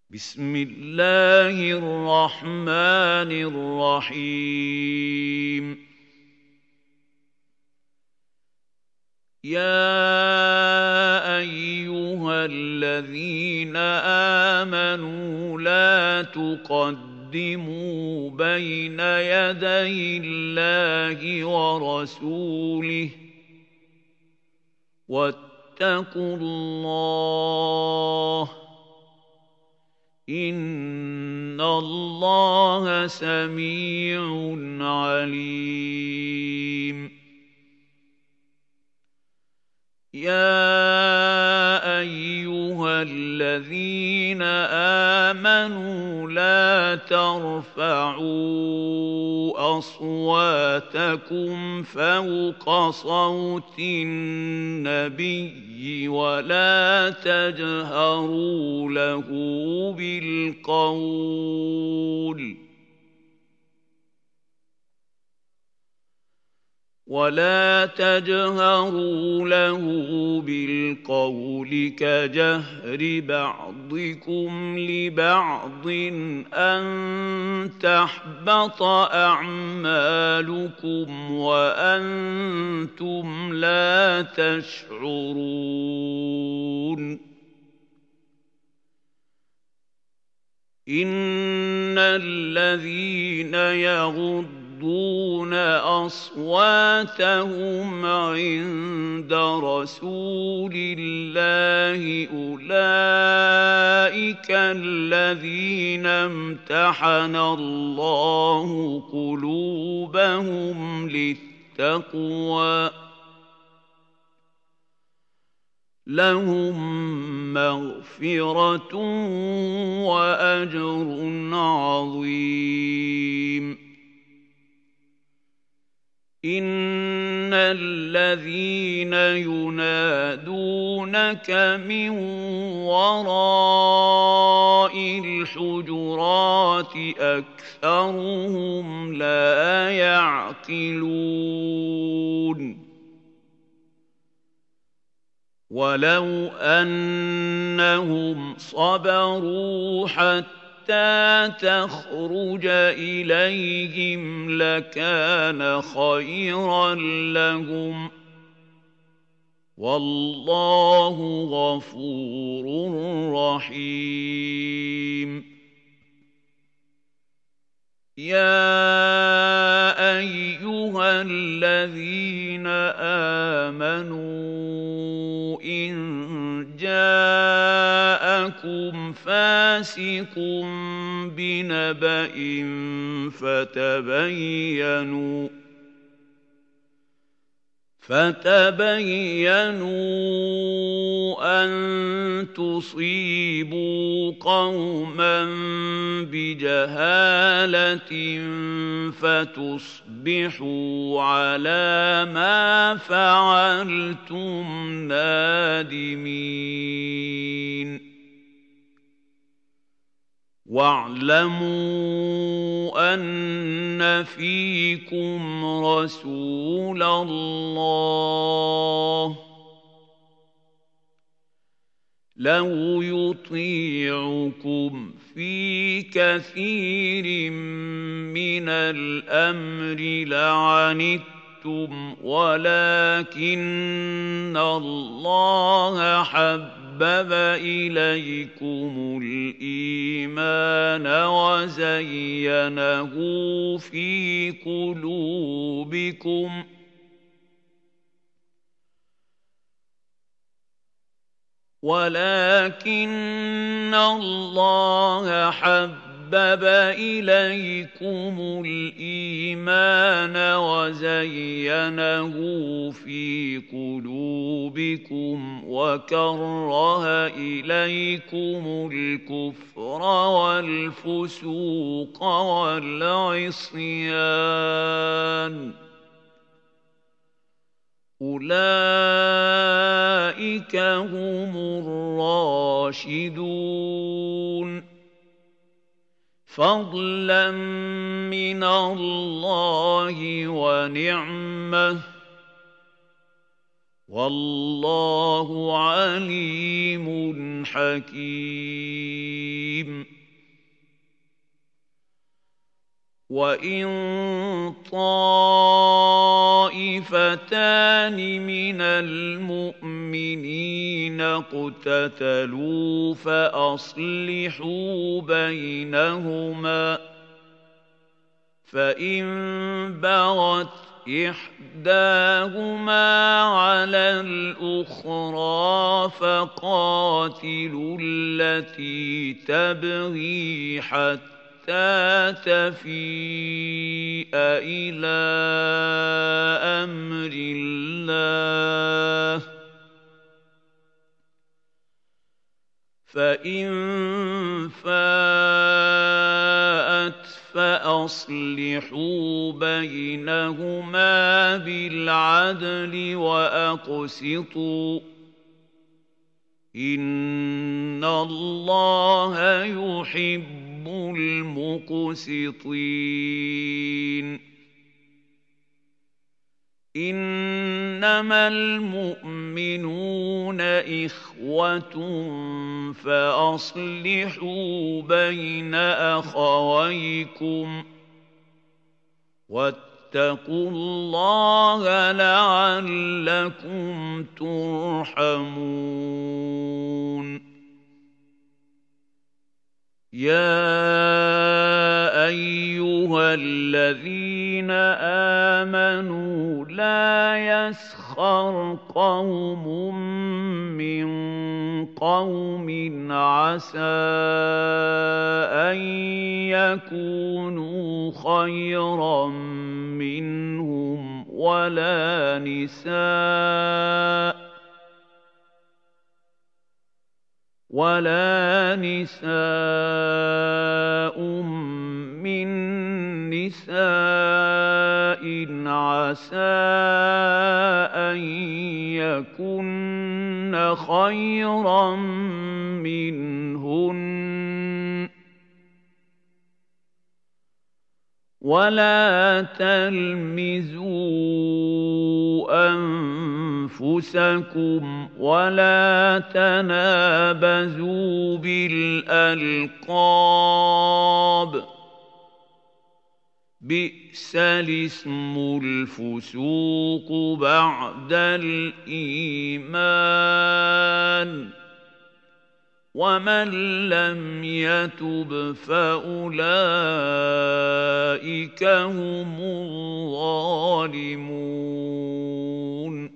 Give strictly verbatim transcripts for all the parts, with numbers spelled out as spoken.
بسم الله الرحمن الرحيم يا أيها الذين آمنوا لا تقدموا بين يدي الله ورسوله واتقوا الله إن الله سميع عليم يا أيها الذين آمنوا لا ترفعوا أصواتكم فوق صوت النبي ولا تجهروا له بالقول ولا تجهروا له بالقول كجهر بعضكم لبعض أن تحبط أعمالكم وأنتم لا تشعرون إن الذين يغضون يغضون أصواتهم عند رسول الله أولئك الذين امتحن الله قلوبهم للتقوى لهم مغفرة وأجر عظيم إن الذين ينادونك من وراء الحجرات أكثرهم لا يعقلون ولو أنهم صبروا حتى حتى تخرج إليهم لكان خيرا لهم والله غفور رحيم يا أيها الذين آمنوا إن جاءكم فاسق بنبأ فتبينوا فتبينوا أن تصيبوا قوما بجهالة فتصبحوا على ما فعلتم نادمين واعلموا أن فيكم رسول الله لو يطيعكم في كثير من الأمر لعنتم ولكن الله حبب حبب إليكم الإيمان وزينه في قلوبكم ولكن الله حبب حبب إليكم الإيمان وزينه في قلوبكم وكره إليكم الكفر والفسوق والعصيان أولئك هم الراشدون فضلا من الله ونعمة والله عليم حكيم وَإِن طَائِفَتَانِ مِنَ الْمُؤْمِنِينَ اقْتَتَلُوا فَأَصْلِحُوا بَيْنَهُمَا ۖ فَإِن بَغَتْ إِحْدَاهُمَا عَلَى الْأُخْرَىٰ فَقَاتِلُوا الَّتِي تَبْغِي حَتَّىٰ تَفِيءَ إِلَىٰ أَمْرِ اللَّهِ ۚ فَإِن فَاءَتْ فَأَصْلِحُوا بَيْنَهُمَا بِالْعَدْلِ وَأَقْسِطُوا ۖ إِنَّ اللَّهَ يُحِبُّ الْمُقْسِطِينَ. إِنَّمَا الْمُؤْمِنُونَ إِخْوَةٌ فَأَصْلِحُوا بَيْنَ أَخَوَيْكُمْ ۚ وَاتَّقُوا اللَّهَ لَعَلَّكُمْ تُرْحَمُونَ. يَا أَيُّهَا الَّذِينَ آمَنُوا لَا يَسْخَرْ قَوْمٌ مِّن قَوْمٍ عَسَىٰ أَن يَكُونُوا خَيْرًا مِّنْهُمْ وَلَا نِسَاءٌ وَلَا نِسَاءٌ مِّن نِّسَاءٍ عَسَىٰ أَن يَكُنَّ خَيْرًا مِّنْهُنَّ ۖ وَلَا تَلْمِزُوا أَنفُسَكُمْ وَلَا تَنَابَزُوا بِالْأَلْقَابِ ۖ بِئْسَ الِاسْمُ الْفُسُوقُ بَعْدَ الْإِيمَانِ ۚ وَمَن لَّمْ يَتُبْ فَأُولَٰئِكَ هُمُ الظَّالِمُونَ.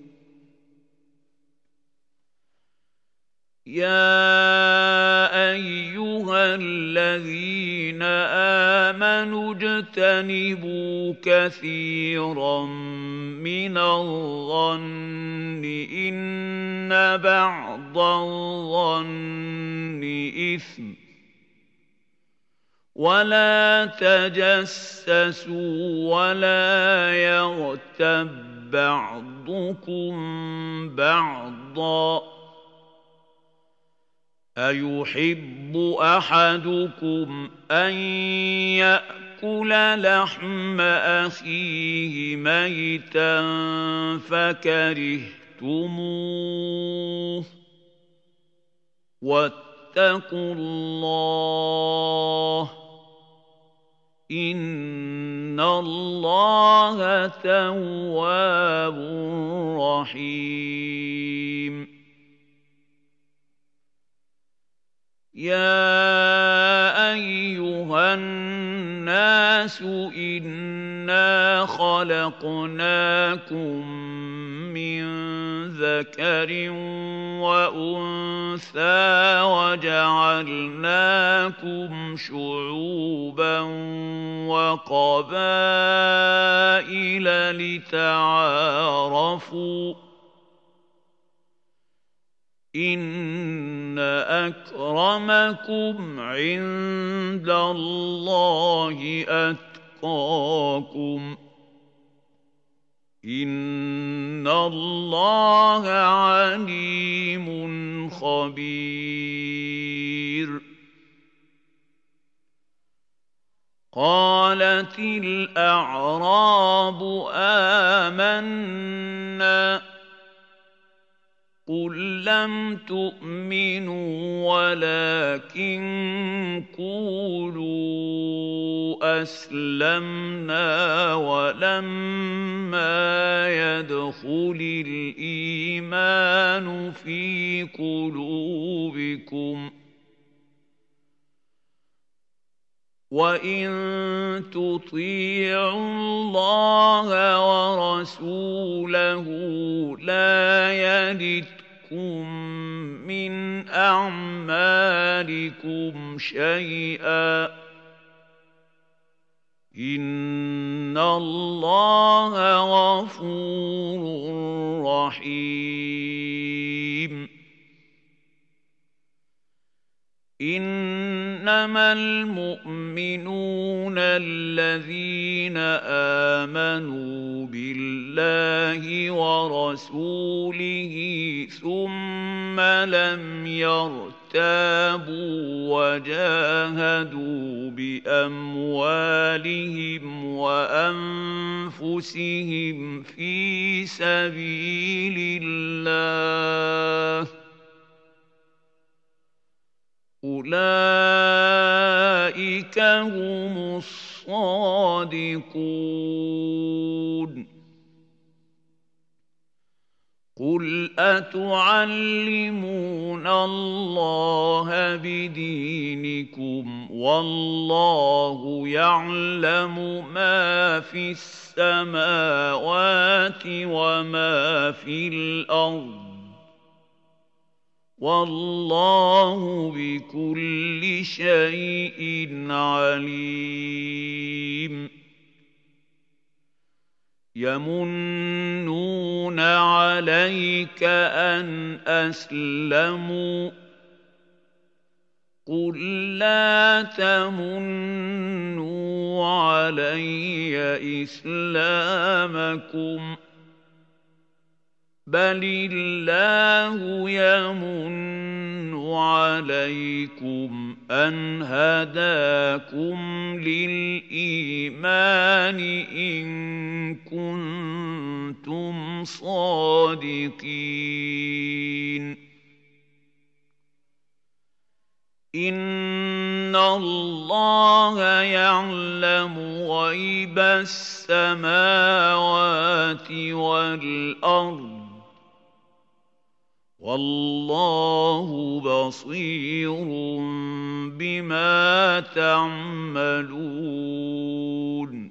يَا أَيُّهَا الَّذِينَ آمَنُوا اجْتَنِبُوا كَثِيرًا مِّنَ الظَّنِّ إِنَّ بَعْضَ الظَّنِّ إِثْمٌ ۖ وَلَا تَجَسَّسُوا وَلَا يَغْتَب بَّعْضُكُم بَعْضًا ۚ أَيُحِبُّ أَحَدُكُمْ أَن يَأْكُلَ لَحْمَ أَخِيهِ مَيْتًا فَكَرِهْتُمُوهُ ۚ وَاتَّقُوا اللَّهَ ۚ إِنَّ اللَّهَ تَوَّابٌ رَّحِيمٌ. يَا أَيُّهَا النَّاسُ إِنَّا خَلَقْنَاكُم مِّن ذَكَرٍ وَأُنثَىٰ وَجَعَلْنَاكُمْ شُعُوبًا وَقَبَائِلَ لِتَعَارَفُوا ۚ إِنَّ أَكْرَمَكُمْ عِندَ اللَّهِ أَتْقَاكُمْ ۚ إِنَّ اللَّهَ عَلِيمٌ خَبِيرٌ. قَالَتِ الْأَعْرَابُ آمَنَّا ۖ قُل لَّمْ تُؤْمِنُوا وَلَٰكِن قُولُوا أسلمنا ولما يدخل الإيمان في قلوبكم وَإِن تُطِيعُوا اللَّهَ وَرَسُولَهُ لَا يَلِتْكُم مِّنْ أَعْمَالِكُمْ شَيْئًا ۚ إِنَّ اللَّهَ غَفُورٌ رَّحِيمٌ. إِنَّمَا الْمُؤْمِنُونَ الَّذِينَ آمَنُوا بِاللَّهِ وَرَسُولِهِ ثُمَّ لَمْ يَرْتَابُوا وَجَاهَدُوا بِأَمْوَالِهِمْ وَأَنفُسِهِمْ فِي سَبِيلِ اللَّهِ ۚ أُولَٰئِكَ هُمُ الصَّادِقُونَ. قُلْ أَتُعَلِّمُونَ اللَّهَ بِدِينِكُمْ وَاللَّهُ يَعْلَمُ مَا فِي السَّمَاوَاتِ وَمَا فِي الْأَرْضِ ۚ وَاللَّهُ بِكُلِّ شَيْءٍ عَلِيمٌ. يَمُنُّونَ عَلَيْكَ أَنْ أَسْلَمُوا ۖ قُل لَّا تَمُنُّوا عَلَيَّ إِسْلَامَكُمْ، بَلِ اللَّهُ يَمُنُّ عَلَيْكُمْ أَنْ هَدَاكُمْ لِلْإِيمَانِ إِن كُنتُمْ صَادِقِينَ. إِنَّ اللَّهَ يَعْلَمُ غَيْبَ السَّمَاوَاتِ وَالْأَرْضِ ۚ وَاللَّهُ بَصِيرٌ بِمَا تَعْمَلُونَ.